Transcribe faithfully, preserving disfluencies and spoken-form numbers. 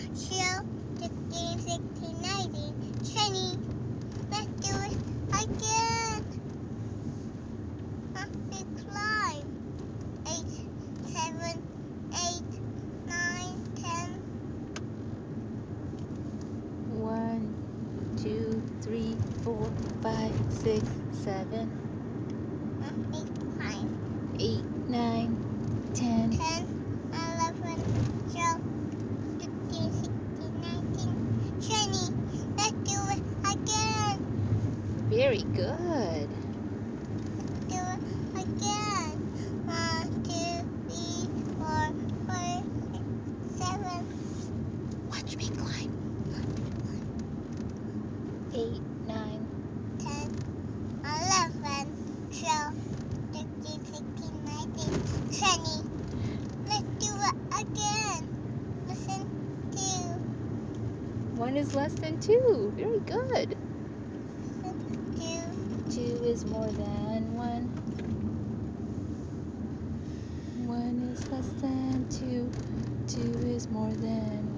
Show sixteen, sixteen, nineteen, twenty. Let's do it again. Up we climb. Eight, seven, eight, nine, ten. One, two, three, four, five, six, seven, Up we climb. eight, nine, ten, ten, eleven, twelve, fifteen, sixteen, nineteen, twenty. Let's do it again. Very good. Do it again. One, two, three, four, five, six, seven. Watch me climb. Eight, nine, ten, eleven, twelve, fifteen, sixteen, nineteen, twenty. Let's do it again. Listen to, one is less than two. Very good. listen to, Two is more than one. One is less than two. Two is more than